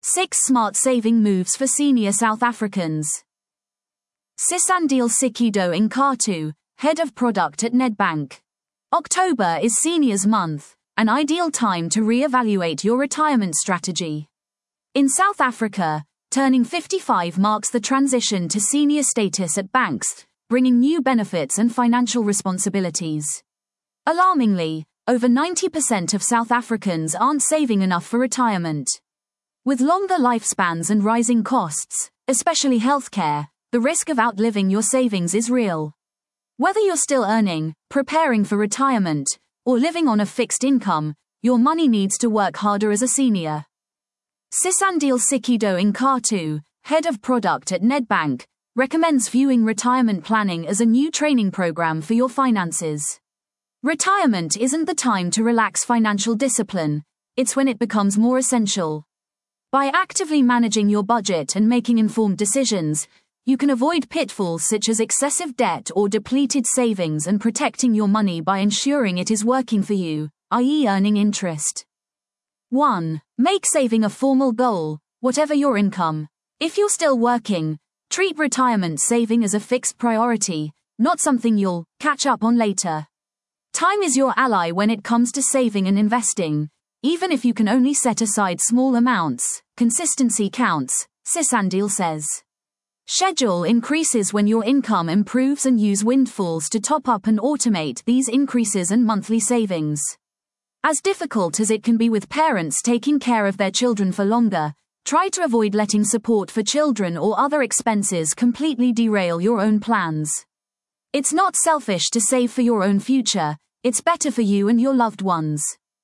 6 Smart Saving Moves for Senior South Africans. Sisandile Sikido Inkathu, Head of Product at Nedbank. October is Seniors Month, an ideal time to re-evaluate your retirement strategy. In South Africa, turning 55 marks the transition to senior status at banks, bringing new benefits and financial responsibilities. Alarmingly, over 90% of South Africans aren't saving enough for retirement. With longer lifespans and rising costs, especially healthcare, the risk of outliving your savings is real. Whether you're still earning, preparing for retirement, or living on a fixed income, your money needs to work harder as a senior. Sisandile Sikido Inkathu, Head of Product at Nedbank, recommends viewing retirement planning as a new training program for your finances. Retirement isn't the time to relax financial discipline, it's when it becomes more essential. By actively managing your budget and making informed decisions, you can avoid pitfalls such as excessive debt or depleted savings and protecting your money by ensuring it is working for you, i.e. earning interest. 1. Make saving a formal goal, whatever your income. If you're still working, treat retirement saving as a fixed priority, not something you'll catch up on later. Time is your ally when it comes to saving and investing. Even if you can only set aside small amounts, consistency counts, Sisandile says. Schedule increases when your income improves and use windfalls to top up and automate these increases and monthly savings. As difficult as it can be with parents taking care of their children for longer, try to avoid letting support for children or other expenses completely derail your own plans. It's not selfish to save for your own future, it's better for you and your loved ones.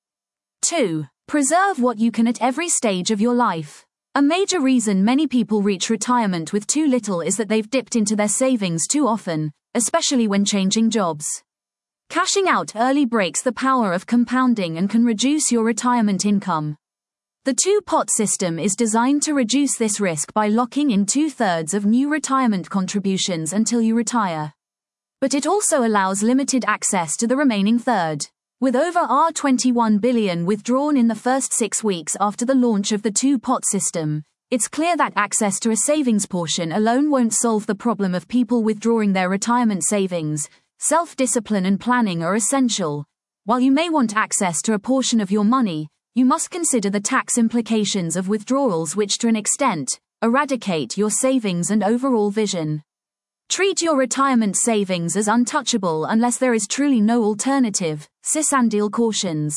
2. Preserve what you can at every stage of your life. A major reason many people reach retirement with too little is that they've dipped into their savings too often, especially when changing jobs. Cashing out early breaks the power of compounding and can reduce your retirement income. The two-pot system is designed to reduce this risk by locking in 2/3 of new retirement contributions until you retire. But it also allows limited access to the remaining third. With over R21 billion withdrawn in the first 6 weeks after the launch of the two-pot system, it's clear that access to a savings portion alone won't solve the problem of people withdrawing their retirement savings. Self-discipline and planning are essential. While you may want access to a portion of your money, you must consider the tax implications of withdrawals, which to an extent eradicate your savings and overall vision. Treat your retirement savings as untouchable unless there is truly no alternative, Sisandile cautions.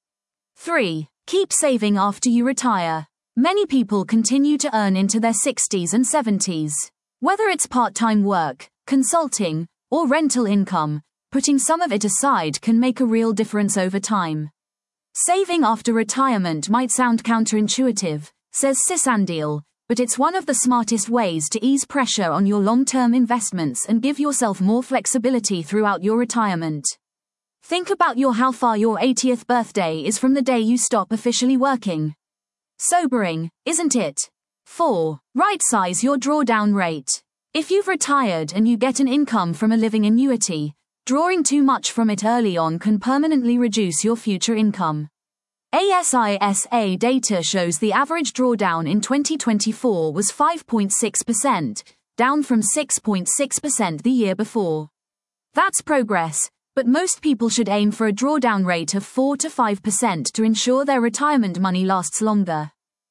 3. Keep saving after you retire. Many people continue to earn into their 60s and 70s. Whether it's part-time work, consulting, or rental income, putting some of it aside can make a real difference over time. Saving after retirement might sound counterintuitive, says Sisandile, but it's one of the smartest ways to ease pressure on your long-term investments and give yourself more flexibility throughout your retirement. Think about how far your 80th birthday is from the day you stop officially working. Sobering, isn't it? 4. Right-size your drawdown rate. If you've retired and you get an income from a living annuity, drawing too much from it early on can permanently reduce your future income. ASISA data shows the average drawdown in 2024 was 5.6%, down from 6.6% the year before. That's progress, but most people should aim for a drawdown rate of 4 to 5% to ensure their retirement money lasts longer.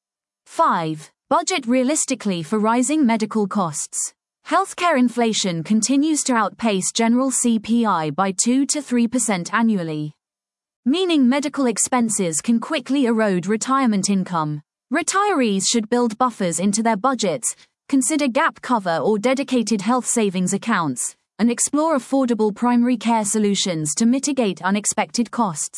5. Budget realistically for rising medical costs. Healthcare inflation continues to outpace general CPI by 2 to 3% annually. Meaning medical expenses can quickly erode retirement income. Retirees should build buffers into their budgets, consider gap cover or dedicated health savings accounts, and explore affordable primary care solutions to mitigate unexpected costs.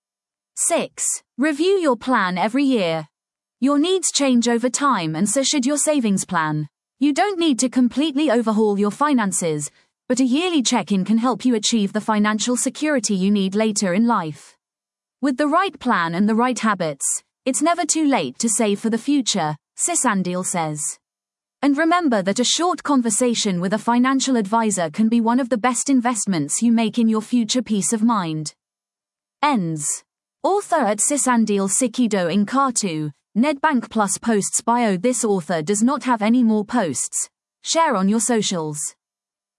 6. Review your plan every year. Your needs change over time, and so should your savings plan. You don't need to completely overhaul your finances, but a yearly check-in can help you achieve the financial security you need later in life. With the right plan and the right habits, it's never too late to save for the future, Sisandile says. And remember that a short conversation with a financial advisor can be one of the best investments you make in your future peace of mind. Ends. Author at Sisandile Sikido Inkathu, Nedbank Plus posts bio. This author does not have any more posts. Share on your socials.